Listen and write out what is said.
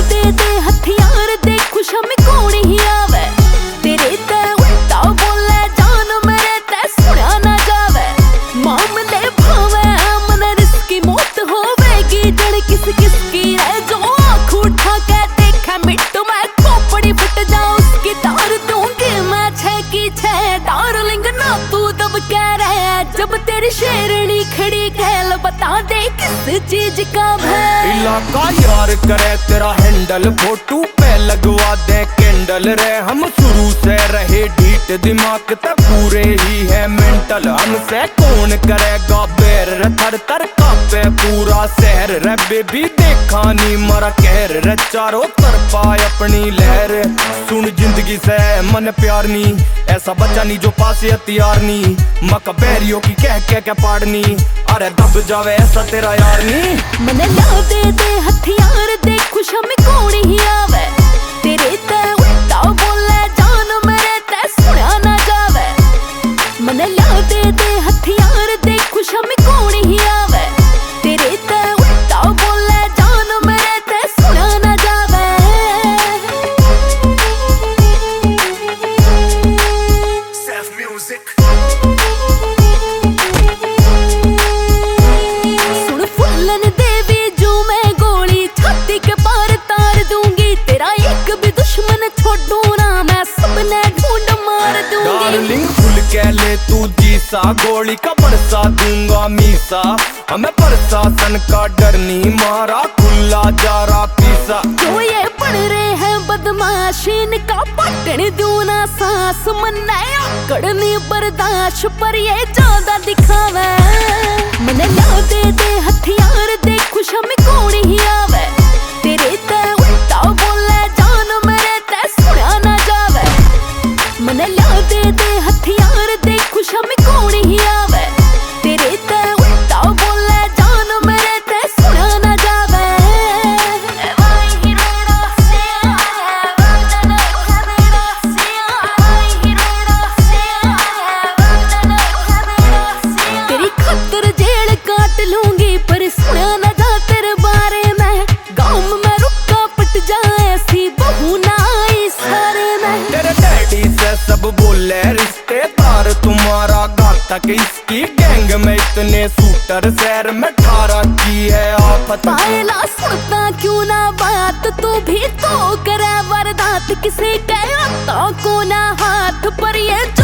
दे दे हथियार दे खुशा में कौन ही आवे तेरे ते उल्टा बोले जान मेरे ते सुना ना जावे मामले भावे मन रिस्की मौत होवेगी जड़ किस की है जो आँख उठा के देखा मिट्टू मैं खोपड़ी फट जाऊं उसकी तार दूंगी मैं छह की छह डार्लिंग ना तू दब कह रहे जब तेरी शेरनी खड़ी खेल बता दे किस चीज का भय इलाका यार करे तेरा हैंडल फोटो पे लगवा दे कैंडल रे हम शुरू से रहे ढीठ दिमाग तक पूरे ही है मेंटल हमसे कौन करेगा बेर रे थर थर कांपे पूरा शहर रे बेबी देखा नी मरा कहर रे चारों तरफा अपनी लहर सुन जिंदगी से मन प्यार नी ऐसा बच्चा नी जो पास हथियार नी मक बैरियों की कह पाड़नी अरे दब जावे ऐसा तेरा यार नी मन ला दे दे हथियार दे खुशा में कौन ही आवे तेरे ते उल्टा बोले जान मेरे ते सुना ना जावे मन ला दे दे हथियार दे खुशा में कौन ही आवे तेरे ते उल्टा बोले जान मेरे ते सुना ना जावे Self music सुन फुल्लन देवी जो मैं गोली छाती के पार तार दूंगी तेरा एक भी दुश्मन छोड़ू ना मैं सबने ढूंढ मार दूंगी डार्लिंग खुल के ले तू जीसा गोली का बरसा दूंगा मीसा हमें प्रशासन का डर नहीं मारा खुला जा रहा पीसा जो ये पढ़ रहे हैं बदमाशीन का पटन दूं ना सांस मन आकड़नी बर्दाश्त पर ये ज्यादा दिखावे मन ला दे दे हथियार दे खुशा में कौन ही आवे तेरे ते उल्टा बोले जान मेरे ते सुना ना जावे मन ला दे दे हथियार दे खुशा में कौन ही आवे तेरे ते उल्टा बोले जान मेरे ते सुना ना जावे तेरी खातिर जेल काट लूंगी पर सुना ना जा तेरे बारे में गाँव में रुका पट जाए ऐसी बहू ना आई सारे में तेरे डैडी से सब बोले रिश्तेदार तुम्हारा घातक इसकी गैंग में इतने शूटर शहर में 18 की है आफत पायला सुनता क्यों ना बात तू भी तो करे वारदात किसे कहता को ना हाथ पर ये